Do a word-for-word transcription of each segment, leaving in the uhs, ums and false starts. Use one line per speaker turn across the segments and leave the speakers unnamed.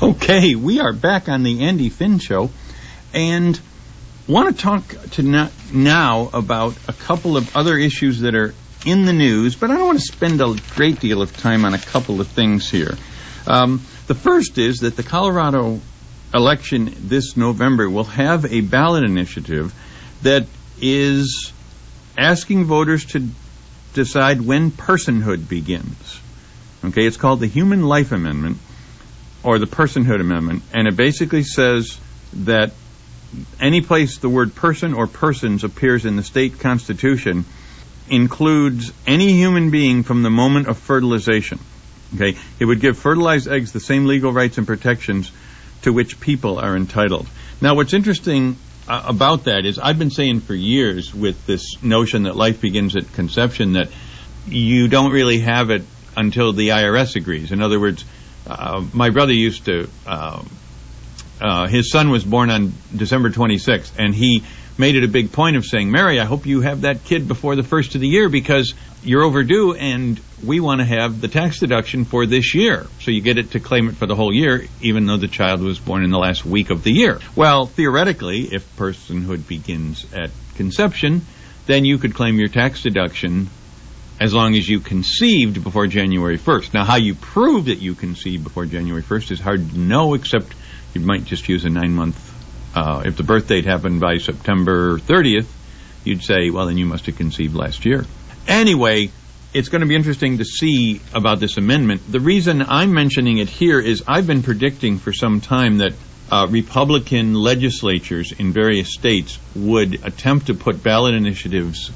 Okay, we are back on the Andy Finn Show, and want to talk to no- now about a couple of other issues that are in the news, but I don't want to spend a great deal of time on a couple of things here. Um, the first is that the Colorado election this November will have a ballot initiative that is asking voters to decide when personhood begins. Okay, it's called the Human Life Amendment, or the Personhood Amendment, and it basically says that any place the word person or persons appears in the state constitution includes any human being from the moment of fertilization. Okay, it would give fertilized eggs the same legal rights and protections to which people are entitled. Now, what's interesting uh, about that is I've been saying for years with this notion that life begins at conception that you don't really have it until the I R S agrees. In other words, uh, my brother used to, uh, uh, his son was born on December twenty-sixth, and he made it a big point of saying, Mary, I hope you have that kid before the first of the year because you're overdue and we want to have the tax deduction for this year. So you get it to claim it for the whole year, even though the child was born in the last week of the year. Well, theoretically, if personhood begins at conception, then you could claim your tax deduction as long as you conceived before January first. Now, how you prove that you conceived before January first is hard to know, except you might just use a nine-month Uh, if the birth date happened by September thirtieth, you'd say, well, then you must have conceived last year. Anyway, it's going to be interesting to see about this amendment. The reason I'm mentioning it here is I've been predicting for some time that uh, Republican legislatures in various states would attempt to put ballot initiatives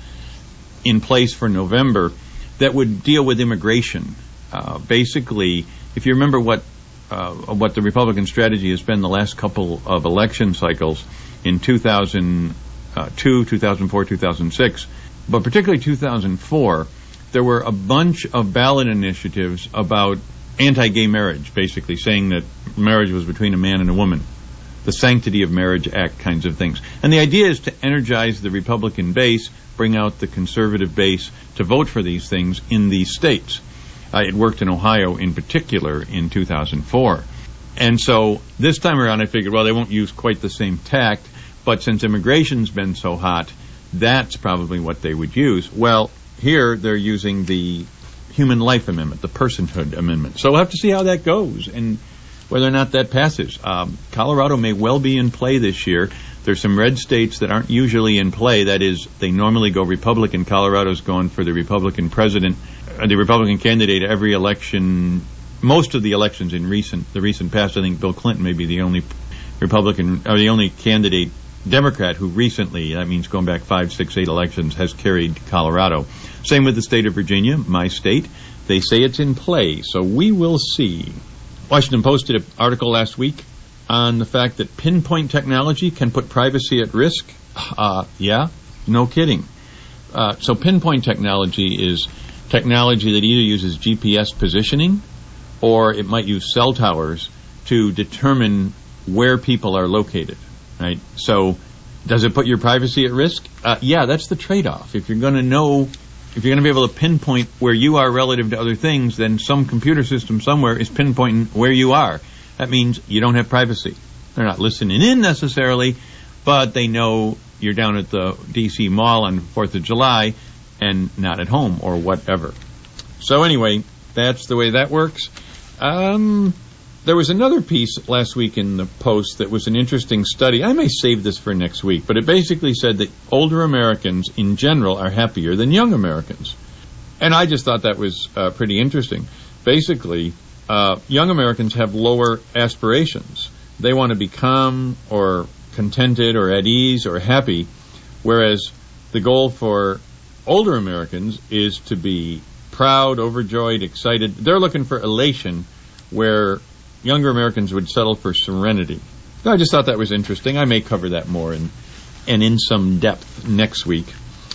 in place for November that would deal with immigration. Uh, basically, if you remember what Uh, what the Republican strategy has been the last couple of election cycles in two thousand two, two thousand four, two thousand six, but particularly two thousand four, there were a bunch of ballot initiatives about anti-gay marriage, basically saying that marriage was between a man and a woman, the Sanctity of Marriage Act kinds of things. And the idea is to energize the Republican base, bring out the conservative base to vote for these things in these states. Uh, it worked in Ohio in particular in two thousand four. And so this time around I figured, well, they won't use quite the same tact, but since immigration's been so hot, that's probably what they would use. Well, here they're using the Human Life Amendment, the Personhood Amendment. So we'll have to see how that goes and whether or not that passes. Um, Colorado may well be in play this year. There's some red states that aren't usually in play. That is, they normally go Republican. Colorado's going for the Republican president, uh, the Republican candidate every election, most of the elections in recent, the recent past. I think Bill Clinton may be the only Republican, or the only candidate, Democrat, who recently, that means going back five, six, eight elections, has carried Colorado. Same with the state of Virginia, my state. They say it's in play, so we will see. Washington Post did an article last week on the fact that pinpoint technology can put privacy at risk. Uh, yeah, no kidding. Uh, so pinpoint technology is technology that either uses G P S positioning or it might use cell towers to determine where people are located, right? So does it put your privacy at risk? Uh, yeah, that's the trade-off. If you're going to know, if you're going to be able to pinpoint where you are relative to other things, then some computer system somewhere is pinpointing where you are. That means you don't have privacy. They're not listening in necessarily, but they know you're down at the D C Mall on fourth of July and not at home or whatever. So anyway, that's the way that works. Um, there was another piece last week in the Post that was an interesting study. I may save this for next week, but it basically said that older Americans in general are happier than young Americans. And I just thought that was uh, pretty interesting. Basically, Uh, young Americans have lower aspirations. They want to be calm or contented or at ease or happy, whereas the goal for older Americans is to be proud, overjoyed, excited. They're looking for elation, where younger Americans would settle for serenity. I just thought that was interesting. I may cover that more in, and in some depth next week.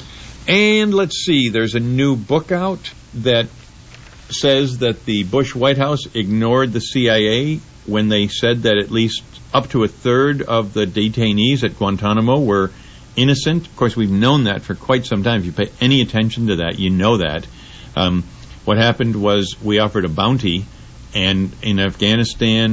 And let's see, there's a new book out that says that the Bush White House ignored the C I A when they said that at least up to a third of the detainees at Guantanamo were innocent. Of course, we've known that for quite some time. If you pay any attention to that, you know that. Um, what happened was we offered a bounty, and in Afghanistan,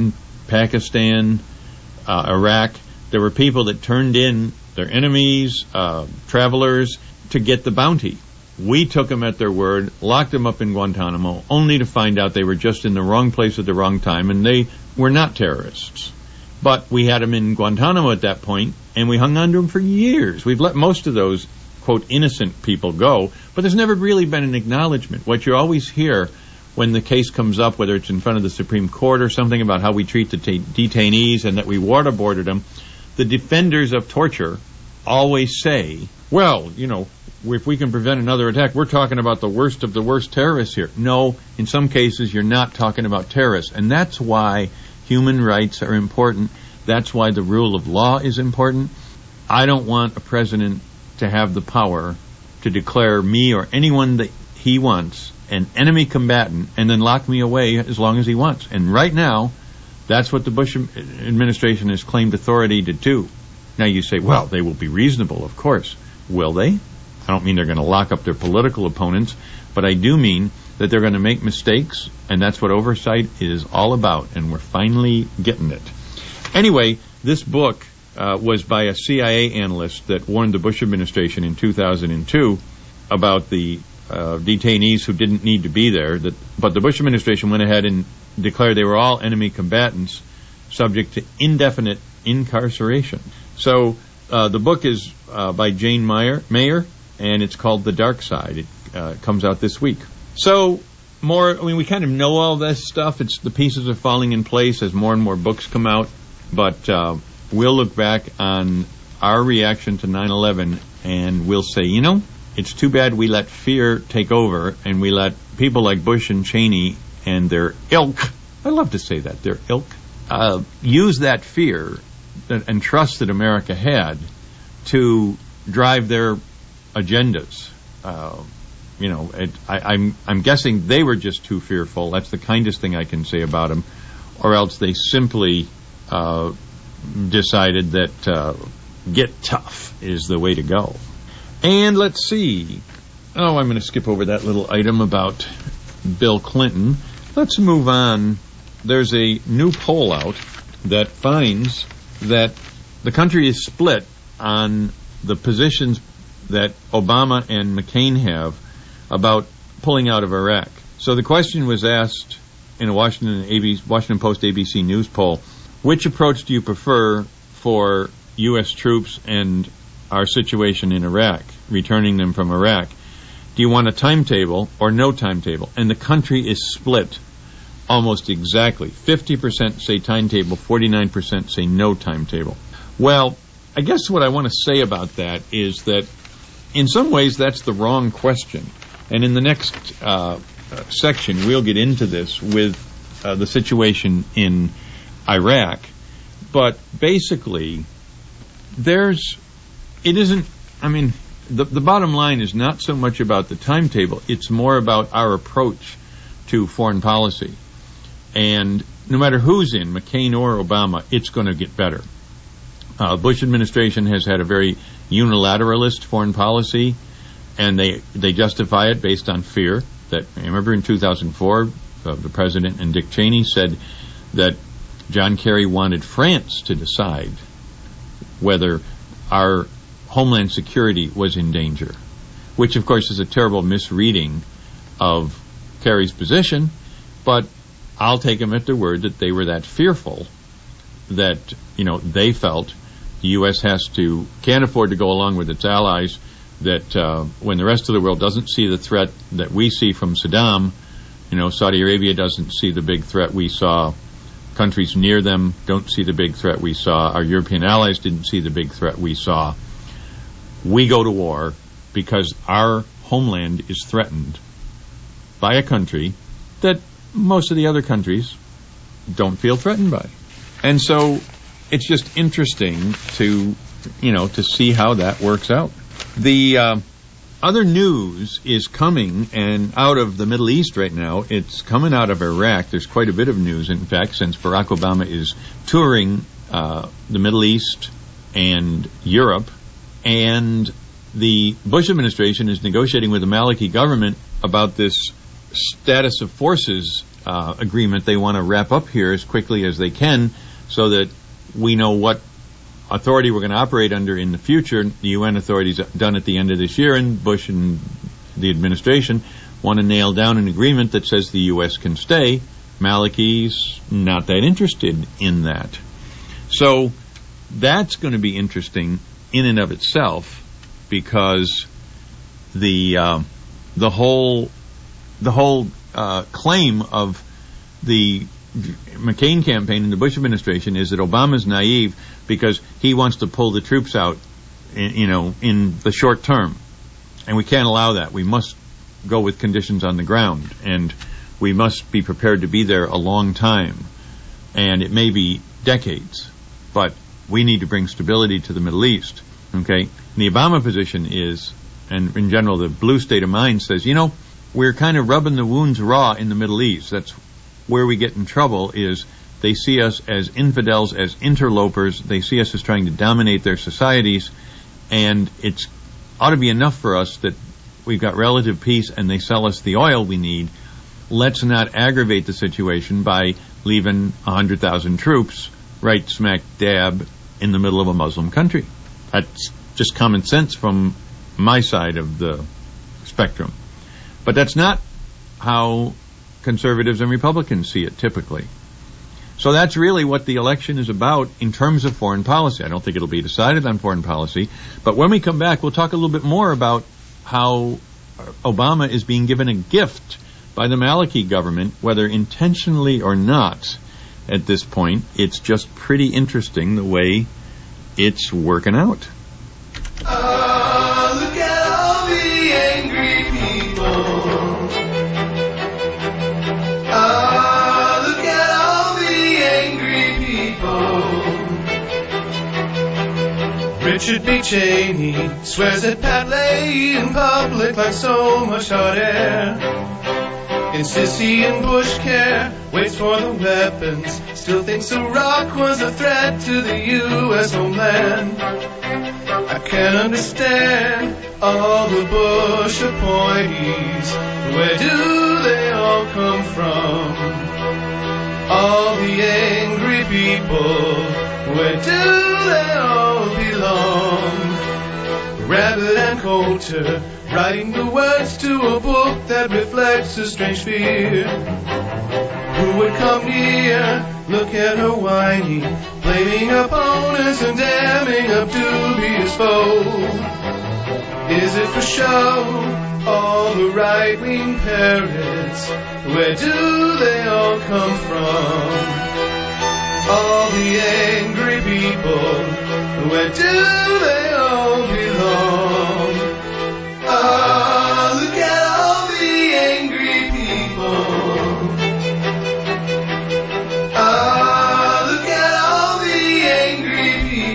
Pakistan, uh, Iraq. There were people that turned in their enemies, uh, travelers, to get the bounty. We took them at their word, locked them up in Guantanamo, only to find out they were just in the wrong place at the wrong time, and they were not terrorists. But we had them in Guantanamo at that point, and we hung on to them for years. We've let most of those, quote, innocent people go, but there's never really been an acknowledgement. What you always hear when the case comes up, whether it's in front of the Supreme Court or something about how we treat the t- detainees and that we waterboarded them, the defenders of torture always say, well, you know, if we can prevent another attack, we're talking about the worst of the worst terrorists here. No, in some cases, you're not talking about terrorists. And that's why human rights are important. That's why the rule of law is important. I don't want a president to have the power to declare me or anyone that he wants an enemy combatant and then lock me away as long as he wants. And right now, that's what the Bush administration has claimed authority to do. Now you say, well, they will be reasonable, of course. Will they? I don't mean they're going to lock up their political opponents, but I do mean that they're going to make mistakes, and that's what oversight is all about, and we're finally getting it. Anyway, this book uh, was by a C I A analyst that warned the Bush administration in two thousand two about the uh, detainees who didn't need to be there, that, but the Bush administration went ahead and declared they were all enemy combatants subject to indefinite incarceration. So uh, the book is uh, by Jane Mayer, Mayer, and it's called The Dark Side. It uh, comes out this week. So more, I mean, we kind of know all this stuff. It's the pieces are falling in place as more and more books come out. But uh, we'll look back on our reaction to nine eleven and we'll say, you know, it's too bad we let fear take over and we let people like Bush and Cheney and their ilk, I love to say that, their ilk, uh, use that fear that, and trust that America had to drive their agendas. Uh, you know, it, I, I'm I'm guessing they were just too fearful. That's the kindest thing I can say about them. Or else they simply uh, decided that uh, get tough is the way to go. And let's see. Oh, I'm going to skip over that little item about Bill Clinton. Let's move on. There's a new poll out that finds that the country is split on the positions that Obama and McCain have about pulling out of Iraq. So the question was asked in a Washington A B C, Washington Post A B C News poll, which approach do you prefer for U S troops and our situation in Iraq, returning them from Iraq? Do you want a timetable or no timetable? And the country is split almost exactly. fifty percent say timetable, forty-nine percent say no timetable. Well, I guess what I want to say about that is that in some ways that's the wrong question. And in the next uh, uh, section, we'll get into this with uh, the situation in Iraq. But basically, there's, it isn't, I mean, the, the bottom line is not so much about the timetable, it's more about our approach to foreign policy. And no matter who's in, McCain or Obama, it's going to get better. Uh, Bush administration has had a very unilateralist foreign policy, and they they justify it based on fear. That, remember in two thousand four, uh, the president and Dick Cheney said that John Kerry wanted France to decide whether our homeland security was in danger, which of course is a terrible misreading of Kerry's position, but I'll take them at their word that they were that fearful that, you know, they felt the U S has to, can't afford to go along with its allies, that uh, when the rest of the world doesn't see the threat that we see from Saddam, you know, Saudi Arabia doesn't see the big threat we saw, countries near them don't see the big threat we saw, our European allies didn't see the big threat we saw, we go to war because our homeland is threatened by a country that most of the other countries don't feel threatened by. And so it's just interesting to, you know, to see how that works out. The uh, other news is coming, and out of the Middle East right now, it's coming out of Iraq. There's quite a bit of news, in fact, since Barack Obama is touring uh, the Middle East and Europe, and the Bush administration is negotiating with the Maliki government about this status of forces uh, agreement they want to wrap up here as quickly as they can so that we know what authority we're going to operate under in the future. The U N authorities done at the end of this year, and Bush and the administration want to nail down an agreement that says the U S can stay. Maliki's not that interested in that. So that's going to be interesting in and of itself, because the uh, the whole the whole uh, claim of the McCain campaign and the Bush administration is that Obama's naive because he wants to pull the troops out, in, you know, in the short term, and we can't allow that. We must go with conditions on the ground, and we must be prepared to be there a long time, and it may be decades, but we need to bring stability to the Middle East. Okay, and the Obama position is, and in general, the blue state of mind says, you know, we're kind of rubbing the wounds raw in the Middle East. That's where we get in trouble, is they see us as infidels, as interlopers. They see us as trying to dominate their societies, and it's ought to be enough for us that we've got relative peace and they sell us the oil we need. Let's not aggravate the situation by leaving one hundred thousand troops right smack dab in the middle of a Muslim country. That's just common sense from my side of the spectrum. But that's not how conservatives and Republicans see it typically. So that's really what the election is about in terms of foreign policy. I don't think it'll be decided on foreign policy, but when we come back, we'll talk a little bit more about how Obama is being given a gift by the Maliki government, whether intentionally or not. At this point, it's just pretty interesting the way it's working out.
Oh, look at all the angry people. Oh, look at all the angry people. Richard B. Cheney swears that Pat lay in public like so much hot air. And Sissy and Bush care, waits for the weapons, still thinks Iraq was a threat to the U S homeland. I can't understand all the Bush appointees. Where do they all come from? All the angry people, where do they all belong? Rabbit and Coulter, writing the words to a book that reflects a strange fear. Who would come near? Look at her whining, blaming opponents and damning up dubious foes. Is it for show? All the right-wing parrots, where do they all come from? All the angry people, where do they all belong? Oh, look at all the angry people. Oh, look at all the angry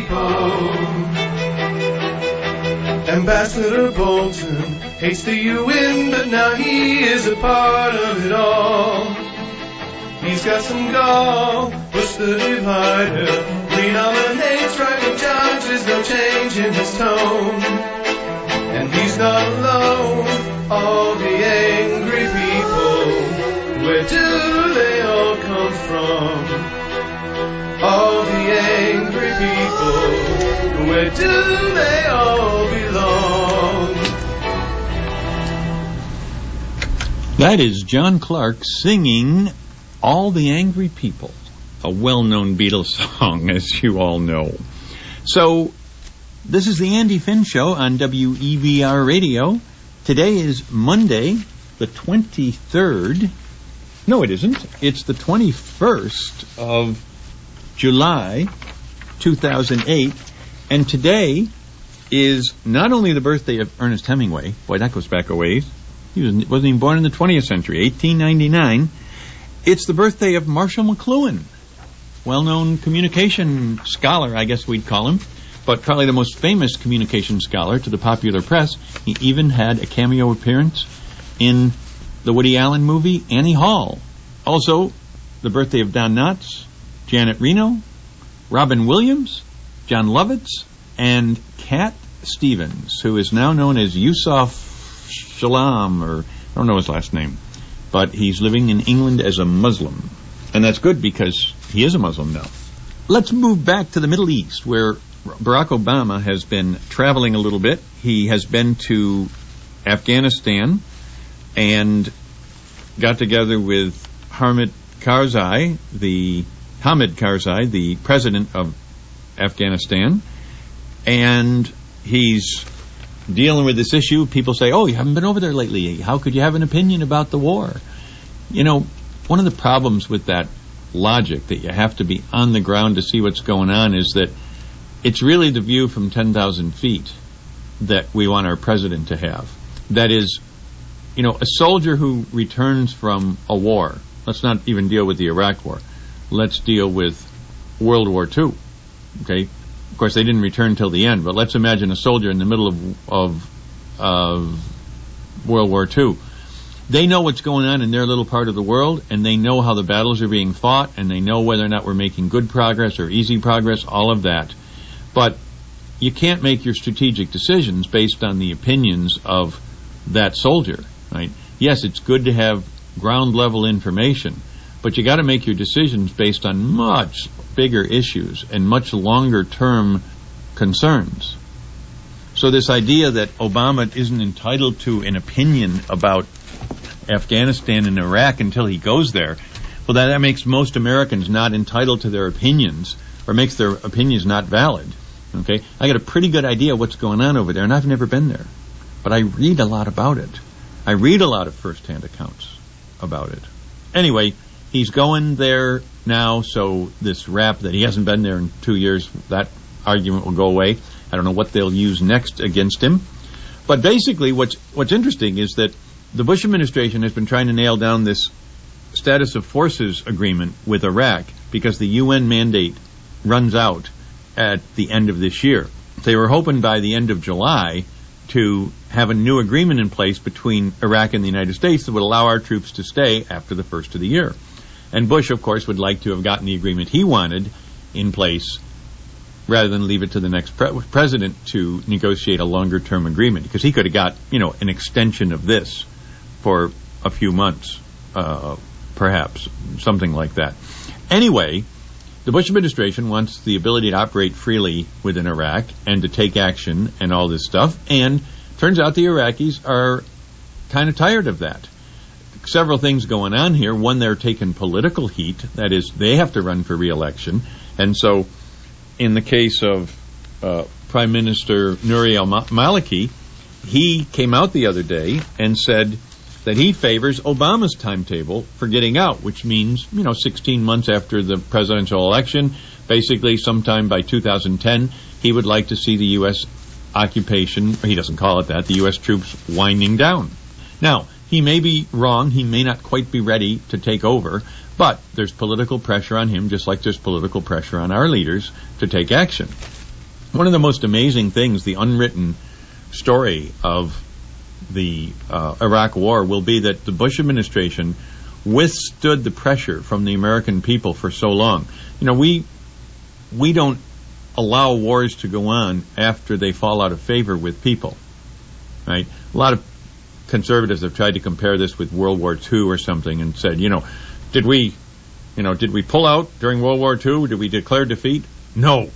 people. Ambassador Bolton hates the U N, but now he is a part of it all. He's got some gall, Bush the divider, renominates right-wing judges, no change in his tone. And he's not alone, all the angry people, where do they all come from? All the angry people, where do they all belong?
That is John Clark singing All the Angry People, a well-known Beatles song, as you all know. So, this is the Andy Finn Show on W E B R Radio. Today is Monday, the twenty-third. No, it isn't. It's the twenty-first of July, two thousand eight. And today is not only the birthday of Ernest Hemingway. Boy, that goes back a ways. He was, wasn't even born in the twentieth century, eighteen ninety-nine. It's the birthday of Marshall McLuhan, well-known communication scholar, I guess we'd call him, but probably the most famous communication scholar to the popular press. He even had a cameo appearance in the Woody Allen movie Annie Hall. Also, the birthday of Don Knotts, Janet Reno, Robin Williams, John Lovitz, and Cat Stevens, who is now known as Yusuf Shalom, or I don't know his last name. but he's living in England as a Muslim. And that's good because he is a Muslim now. Let's move back to the Middle East, where Barack Obama has been traveling a little bit. He has been to Afghanistan and got together with Hamid Karzai, the Hamid Karzai, the president of Afghanistan, and he's dealing with this issue. People say, oh, you haven't been over there lately. How could you have an opinion about the war? You know, one of the problems with that logic, that you have to be on the ground to see what's going on, is that it's really the view from ten thousand feet that we want our president to have. That is, you know, a soldier who returns from a war, let's not even deal with the Iraq War, let's deal with World War Two, okay? Of course, they didn't return till the end, but let's imagine a soldier in the middle of, of, of World War Two. They know what's going on in their little part of the world, and they know how the battles are being fought, and they know whether or not we're making good progress or easy progress, all of that. But you can't make your strategic decisions based on the opinions of that soldier, right? Yes, it's good to have ground-level information, but you got to make your decisions based on much bigger issues and much longer-term concerns. So this idea that Obama isn't entitled to an opinion about Afghanistan and Iraq until he goes there, well, that, that makes most Americans not entitled to their opinions, or makes their opinions not valid. Okay, I got a pretty good idea what's going on over there, and I've never been there, but I read a lot about it. I read a lot of first-hand accounts about it. Anyway, he's going there now, so this rap that he hasn't been there in two years, that argument will go away. I don't know what they'll use next against him. But basically, what's what's interesting is that the Bush administration has been trying to nail down this status of forces agreement with Iraq because the U N mandate runs out at the end of this year. They were hoping by the end of July to have a new agreement in place between Iraq and the United States that would allow our troops to stay after the first of the year. And Bush, of course, would like to have gotten the agreement he wanted in place rather than leave it to the next pre- president to negotiate a longer-term agreement, because he could have got, you know, an extension of this for a few months, uh, perhaps, something like that. Anyway, the Bush administration wants the ability to operate freely within Iraq and to take action and all this stuff, and turns out the Iraqis are kind of tired of that. Several things going on here. One, they're taking political heat. That is, they have to run for re-election. And so, in the case of uh, Prime Minister Nouri al-Maliki, he came out the other day and said that he favors Obama's timetable for getting out, which means, you know, sixteen months after the presidential election, basically sometime by two thousand ten, he would like to see the U S occupation, or he doesn't call it that, the U S troops winding down. Now, he may be wrong, he may not quite be ready to take over, but there's political pressure on him, just like there's political pressure on our leaders to take action. One of the most amazing things, the unwritten story of the uh, Iraq War, will be that the Bush administration withstood the pressure from the American people for so long. You know, we we don't allow wars to go on after they fall out of favor with people, right? A lot of conservatives have tried to compare this with World War Two or something and said, you know, did we, you know, did we pull out during World War Two? Did we declare defeat? No.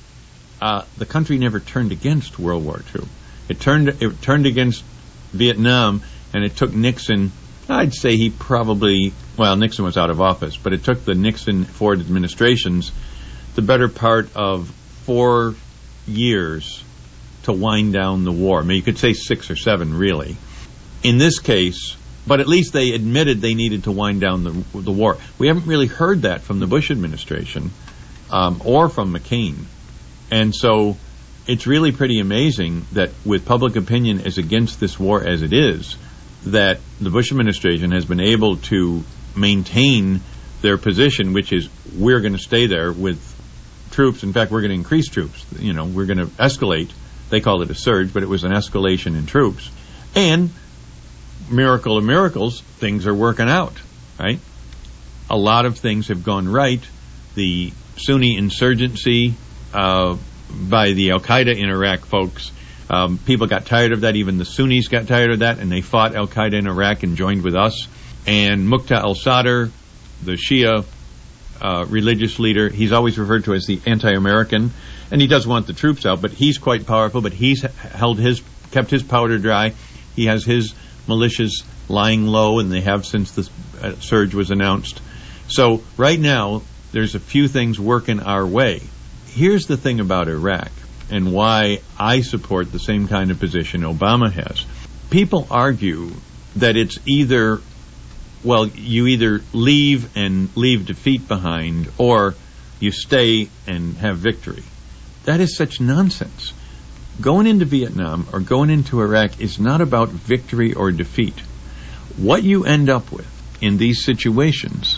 Uh, the country never turned against World War Two. It turned it turned against Vietnam, and it took Nixon, I'd say he probably, well, Nixon was out of office, but it took the Nixon-Ford administrations the better part of four years to wind down the war. I mean, you could say six or seven, really. In this case, but at least they admitted they needed to wind down the, the war. We haven't really heard that from the Bush administration um, or from McCain. And so it's really pretty amazing that with public opinion as against this war as it is, that the Bush administration has been able to maintain their position, which is we're going to stay there with troops. In fact, we're going to increase troops. You know, we're going to escalate. They called it a surge, but it was an escalation in troops. And miracle of miracles, things are working out, right? A lot of things have gone right. The Sunni insurgency uh, by the Al-Qaeda in Iraq folks, um, people got tired of that. Even the Sunnis got tired of that, and they fought Al-Qaeda in Iraq and joined with us. And Muqtada al-Sadr, the Shia uh, religious leader, he's always referred to as the anti-American, and he does want the troops out, but he's quite powerful, but he's held his, kept his powder dry. He has his militias lying low, and they have since the uh, surge was announced. So right now, there's a few things working our way. Here's the thing about Iraq, and why I support the same kind of position Obama has. People argue that it's either, well, you either leave and leave defeat behind, or you stay and have victory. That is such nonsense. Going into Vietnam or going into Iraq is not about victory or defeat. What you end up with in these situations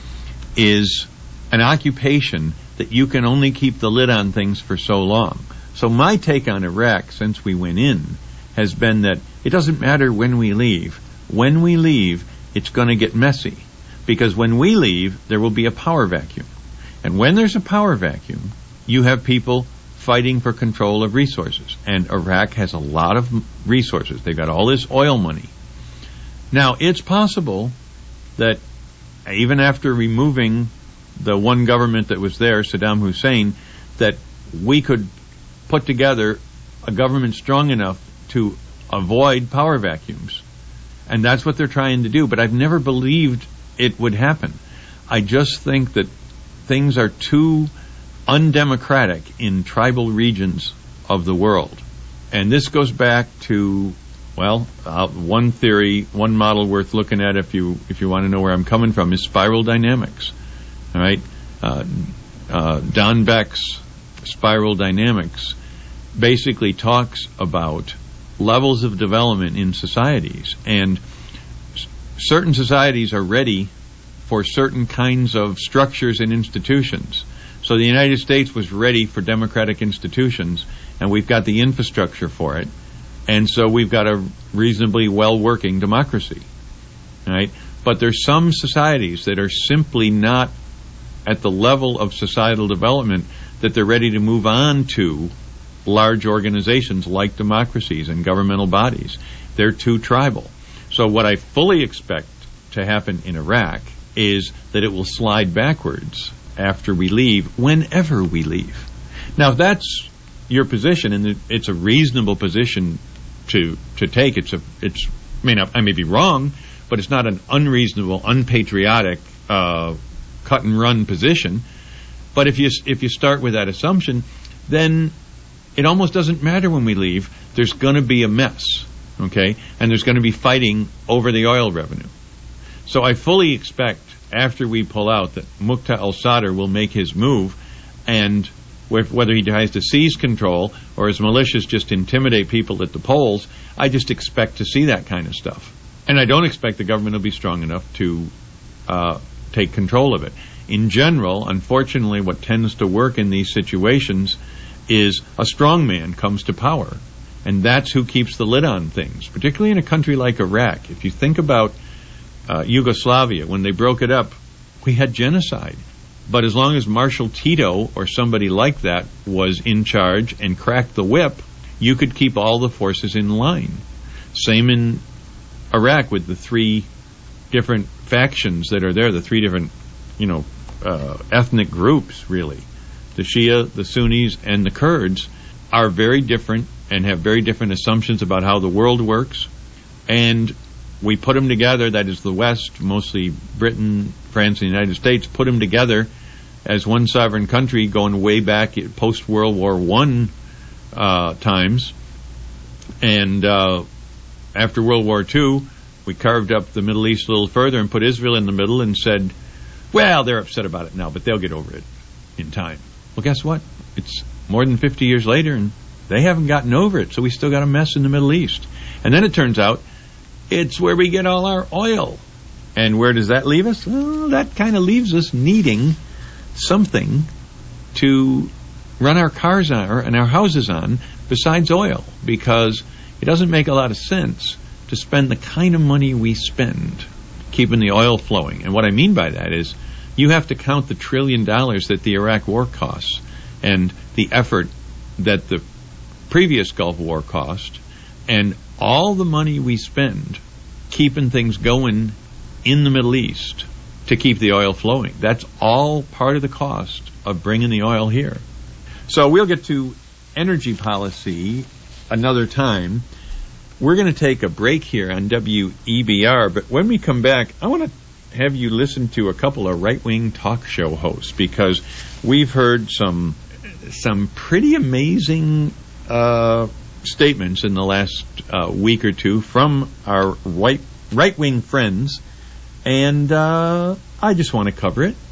is an occupation that you can only keep the lid on things for so long. So my take on Iraq since we went in has been that it doesn't matter when we leave. When we leave, it's going to get messy, because when we leave, there will be a power vacuum. And when there's a power vacuum, you have people fighting for control of resources. And Iraq has a lot of resources. They've got all this oil money. Now, it's possible that even after removing the one government that was there, Saddam Hussein, that we could put together a government strong enough to avoid power vacuums. And that's what they're trying to do. But I've never believed it would happen. I just think that things are too undemocratic in tribal regions of the world. And this goes back to, well, uh, one theory, one model worth looking at if you if you want to know where I'm coming from, is spiral dynamics. All right? Uh, uh, Don Beck's spiral dynamics basically talks about levels of development in societies, and s- certain societies are ready for certain kinds of structures and institutions. So the United States was ready for democratic institutions, and we've got the infrastructure for it, and so we've got a reasonably well-working democracy. Right? But there's some societies that are simply not at the level of societal development that they're ready to move on to large organizations like democracies and governmental bodies. They're too tribal. So what I fully expect to happen in Iraq is that it will slide backwards after we leave, whenever we leave. Now, if that's your position, and it's a reasonable position to to take, it's a it's I mean I may be wrong, but it's not an unreasonable, unpatriotic, uh, cut and run position. But if you if you start with that assumption, then it almost doesn't matter when we leave. There's going to be a mess, okay? And there's going to be fighting over the oil revenue. So I fully expect after we pull out that Muqtada al-Sadr will make his move, and whether he tries to seize control or his militias just intimidate people at the polls, I just expect to see that kind of stuff. And I don't expect the government will be strong enough to uh, take control of it. In general, unfortunately, what tends to work in these situations is a strong man comes to power, and that's who keeps the lid on things, particularly in a country like Iraq. If you think about uh, Yugoslavia, when they broke it up, we had genocide. But as long as Marshal Tito or somebody like that was in charge and cracked the whip, you could keep all the forces in line. Same in Iraq with the three different factions that are there, the three different, you know, uh, ethnic groups, really. The Shia, the Sunnis, and the Kurds are very different and have very different assumptions about how the world works. And we put them together, that is the West, mostly Britain, France, and the United States, put them together as one sovereign country going way back post-World War One uh, times. And uh, after World War Two, we carved up the Middle East a little further and put Israel in the middle and said, well, they're upset about it now, but they'll get over it in time. Well, guess what? It's more than fifty years later, and they haven't gotten over it, so we still got a mess in the Middle East. And then it turns out it's where we get all our oil. And where does that leave us? Well, that kind of leaves us needing something to run our cars on and our houses on besides oil, because it doesn't make a lot of sense to spend the kind of money we spend keeping the oil flowing. And what I mean by that is you have to count the trillion dollars that the Iraq war costs and the effort that the previous Gulf War cost, and all the money we spend keeping things going in the Middle East to keep the oil flowing. That's all part of the cost of bringing the oil here. So we'll get to energy policy another time. We're going to take a break here on W E B R, but when we come back, I want to have you listen to a couple of right-wing talk show hosts, because we've heard some some pretty amazing uh, statements in the last uh, week or two from our right, right-wing friends, and uh, I just want to cover it